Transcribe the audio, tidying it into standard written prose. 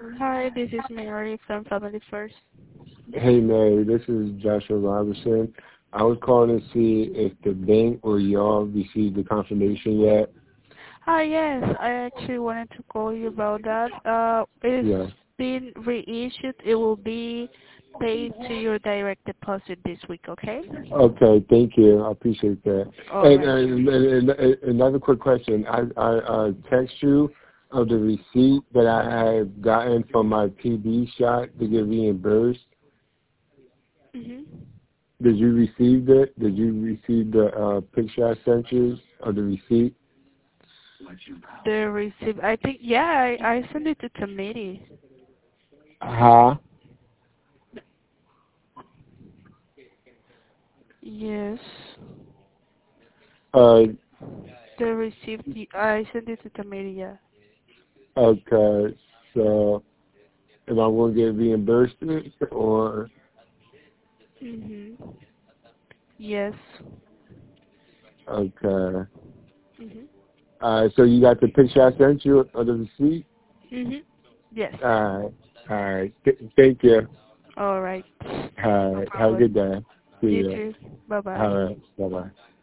Hi, this is Mary from Family First. Hey Mary, this is Joshua Robertson. I was calling to see if the bank or y'all received the confirmation yet. Hi, yes, I actually wanted to call you about that. It's Yeah. been reissued. It will be paid to your direct deposit this week, okay? Okay, thank you. I appreciate that. All And, right. another quick question. I text you of the receipt that I had gotten from my TB shot to get reimbursed. Mm-hmm. Did you receive it? Did you receive the picture I sent you of the receipt? The receipt, I think, yeah, I sent it to committee. Huh? Yes. Uh, The receipt, I sent it to committee, yeah. okay. So, am I going to get reimbursed or? Mm-hmm. Yes. Okay. Mm-hmm. So you got the picture I sent you of the receipt? Mm-hmm. Yes. Alright. Alright. Thank you. All right. No Alright. Have a problem. good day. See You you. too. Bye-bye. Alright. Bye-bye.